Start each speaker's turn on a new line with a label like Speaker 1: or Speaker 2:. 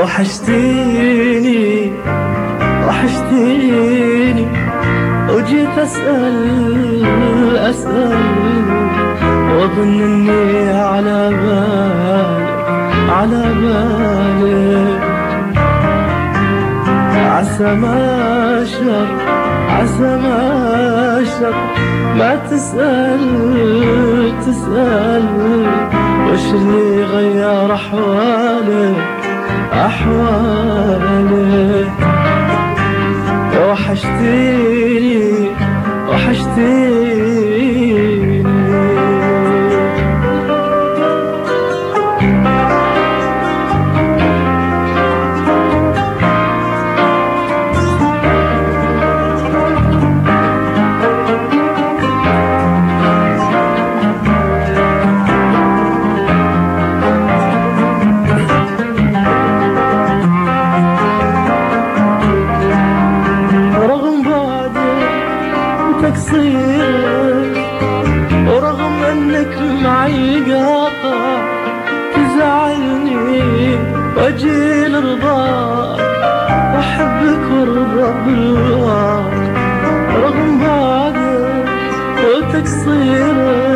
Speaker 1: وحشتيني وحشتيني، وجيت أسأل وأظن إني على بالك عسى ما شر ما تسأل وش اللي غير أحوالك وحشتيني. تقصيرك ورغم انك معي قاطع تزعلني واجي لرضاك واحبك وارضى برضاك، رغم بعدك وتقصيرك